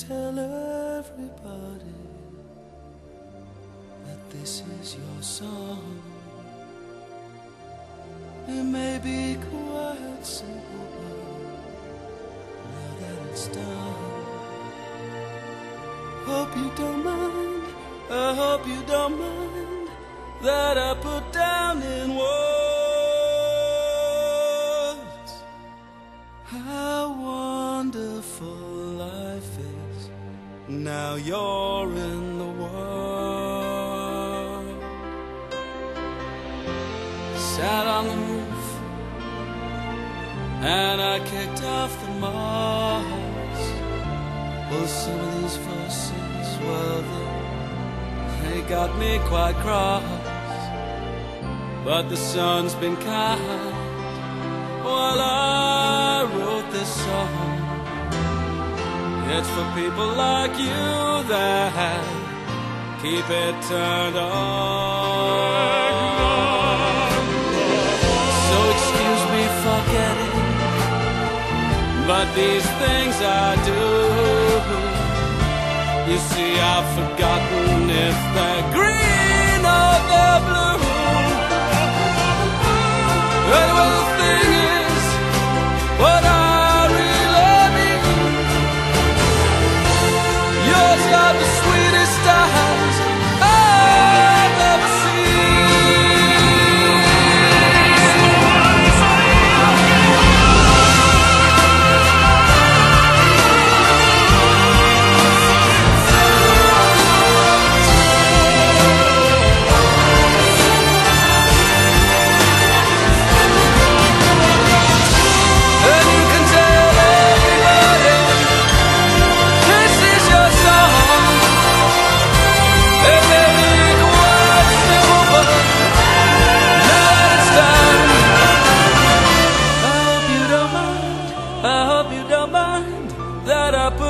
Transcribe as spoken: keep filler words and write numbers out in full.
tell everybody that this is your song. It may be quite simple, but now that it's done, hope you don't mind, I hope you don't mind that I put down in words how wonderful life is now you're in the world. Sat on the roof and I kicked off the moss. Well, some of these verses, well, they got me quite cross, but the sun's been kind while I wrote this song. It's for people like you that keep it turned on. So excuse me for getting, but these things I do, you see I've forgotten if they're green or they're blue. Anyway, the thing is, what I really mean, yours are the sweetest eyes I've ever that I put